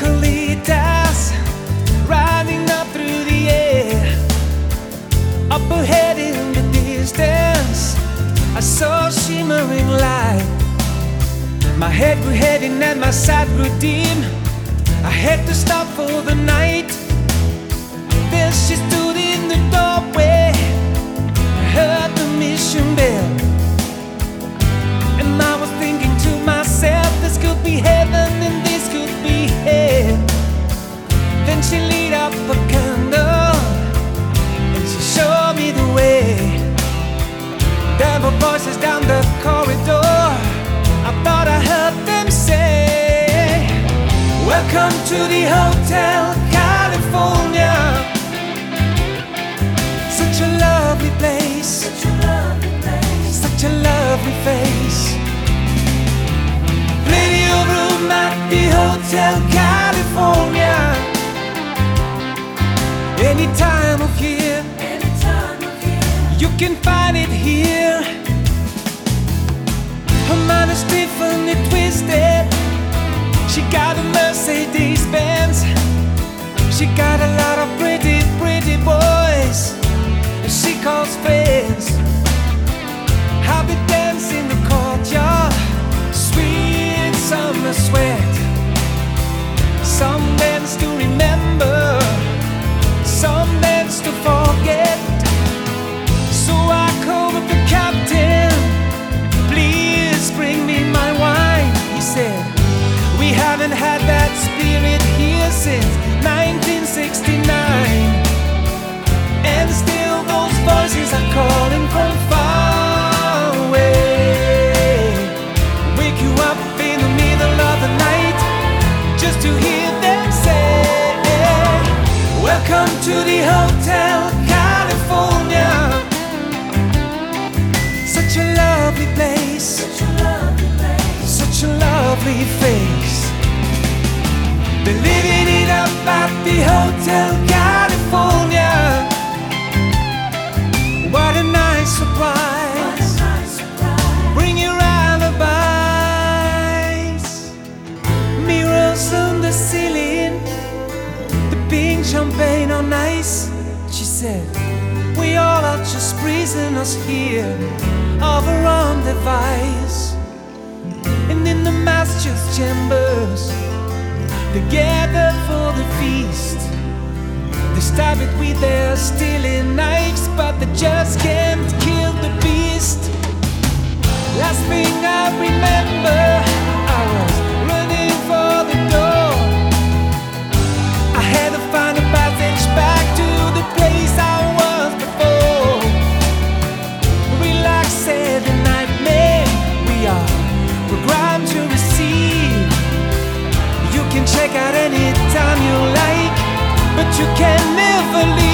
Eucalyptus riding up through the air. Up ahead in the distance, I saw a shimmering light. My head grew heavy and my sight grew dim. I had to stop for the night. Then she stood in the doorway. I heard the mission bell, and I was thinking to myself, this could be heaven and this could be hell. Then she lit up a candle and she showed me the way. There were voices down the corridor. I thought I heard them say, welcome to the Hotel California. Such a lovely place, such a lovely place, such a lovely face. Plenty of room at the Hotel California. Any time of year, you can find it here. Her mind is stiff and it twisted. She got a Mercedes Benz. She got a lot of pretty, pretty boys she calls friends. How they dance in the courtyard, sweet summer sweat. Some dance to remember, some dance to forget. So I called up the captain, please bring me my wine. He said, we haven't had that spirit here since 1969. And still those voices are calling from far away. Wake you up in the middle of the night just to hear them say, welcome to the Hotel California. Such a lovely place, such a lovely place, such a lovely face. They're living it up at the Hotel California. What a nice surprise, bring your alibis. Mirrors on the ceiling, the pink champagne on ice. She said, we all are just prisoners here of our own device. And in the master's chambers, they gathered for the feast. They stab it with their stealing knives, but they just can't kill the beast. Last thing I remember, I was running for the door. I had to find a passage back to the place I was before. Relax, said the nightmare. We are programmed to receive. You can check out any time you like, but you can never leave.